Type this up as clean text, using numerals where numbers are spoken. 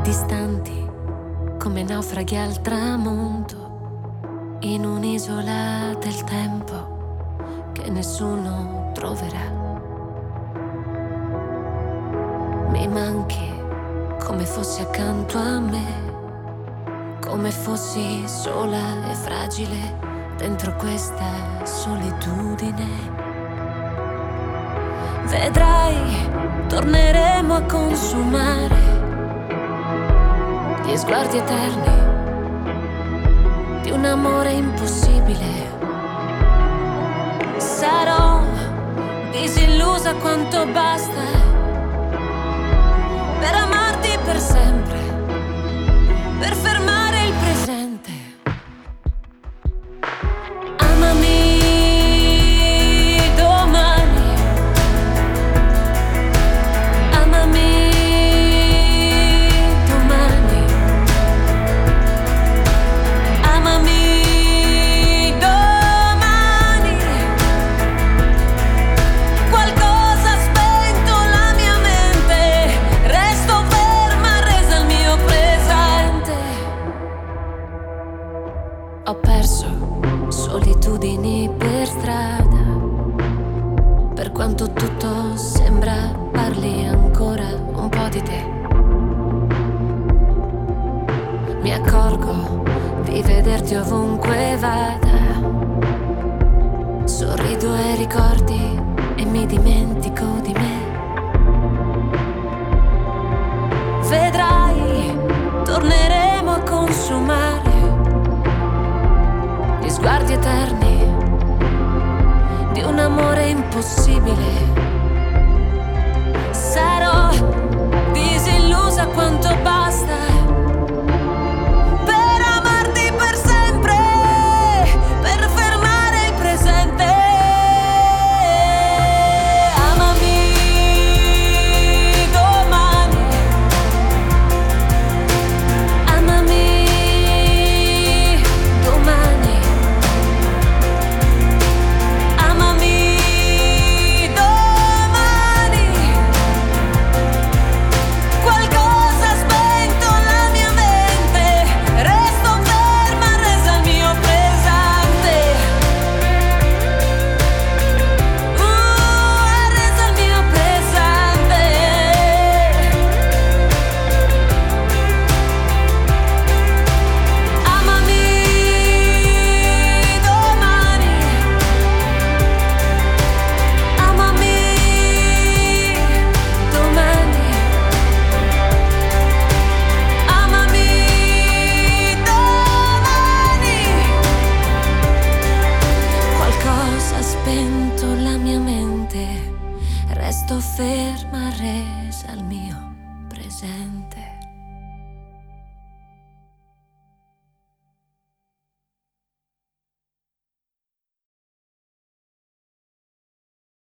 distanti come naufraghi al tramonto, in un'isola del tempo che nessuno troverà. Mi manchi come fossi accanto a me, come fossi sola e fragile dentro questa solitudine. Vedrai, torneremo a consumare gli sguardi eterni di un amore impossibile. Sarò disillusa quanto basta per amarti per sempre, per fermare il presente. Amami domani, amami domani, amami domani. Qualcosa ha spento la mia mente, resto ferma resa al mio presente. Ho perso solitudini per strada, per quanto tutto sembra parli ancora un po' di te. Mi accorgo di vederti ovunque vada, sorrido ai ricordi e mi dimentico di me. Vedrai, torneremo a consumare gli sguardi eterni di un amore impossibile. Sarò disillusa quanto basta per amarti per sempre, per fermare il presente. Amami domani, amami domani, amami domani. Qualcosa ha spento la mia mente, resto ferma resa al mio presente. Resa al mio presente. Amami domani, amami domani, amami domani. Qualcosa ha spento la mia mente, resto ferma resa al mio presente.